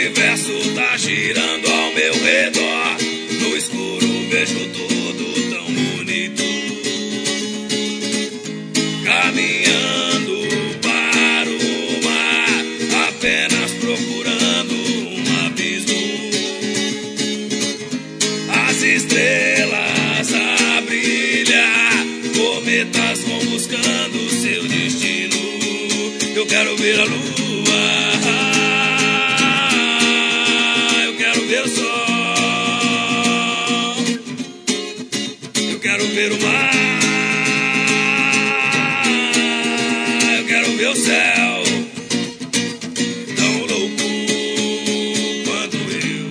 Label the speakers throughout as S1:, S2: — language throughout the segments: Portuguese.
S1: universo tá girando ao meu redor. No escuro vejo tudo tão bonito. Caminhando para o mar, apenas procurando um abismo. As estrelas a brilhar, cometas vão buscando seu destino. Eu quero ver a lua, eu quero ver o sol, eu quero ver o mar, eu quero ver o céu. Tão louco quanto eu.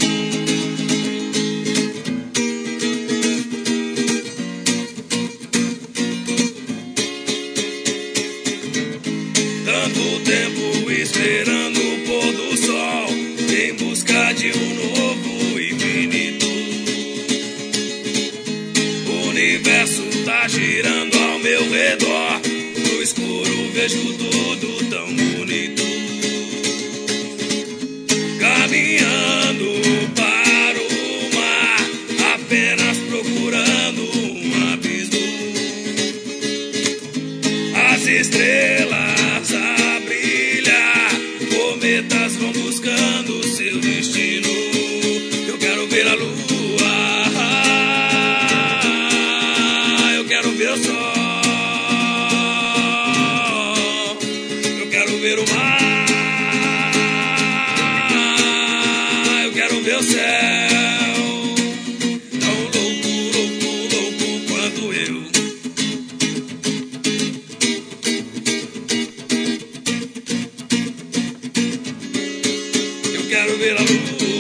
S1: Tanto tempo esperando o pôr do sol, em busca de um novo infinito. O universo tá girando ao meu redor. No escuro vejo tudo tão bonito. Caminhando para o mar, apenas procurando um abismo. As estrelas a brilhar, cometas vão buscando seu destino. Eu quero ver a lua, eu quero ver o sol, eu quero ver o mar, eu quero ver o céu. Tão louco, louco, louco quanto eu. Eu quero ver a lua,